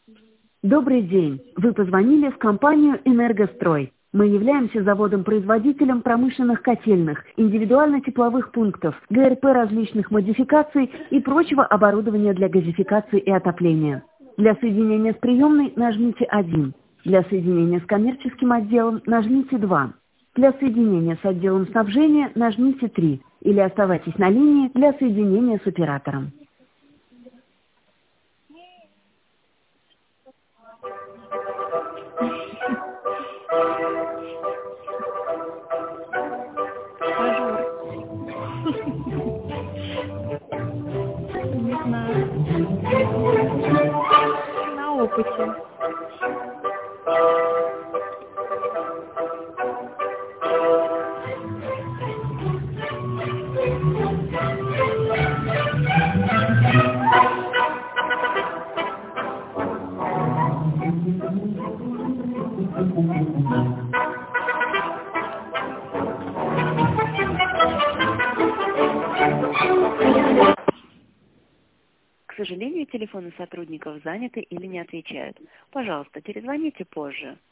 Добрый день. Вы позвонили в компанию «Энергострой». Мы являемся заводом-производителем промышленных котельных, индивидуально-тепловых пунктов, ГРП различных модификаций и прочего оборудования для газификации и отопления. Для соединения с приемной нажмите 1. Для соединения с коммерческим отделом нажмите 2. Для соединения с отделом снабжения нажмите 3. Или оставайтесь на линии для соединения с оператором. Мажор. Не знаю. На опыте. К сожалению, телефоны сотрудников заняты или не отвечают. Пожалуйста, перезвоните позже.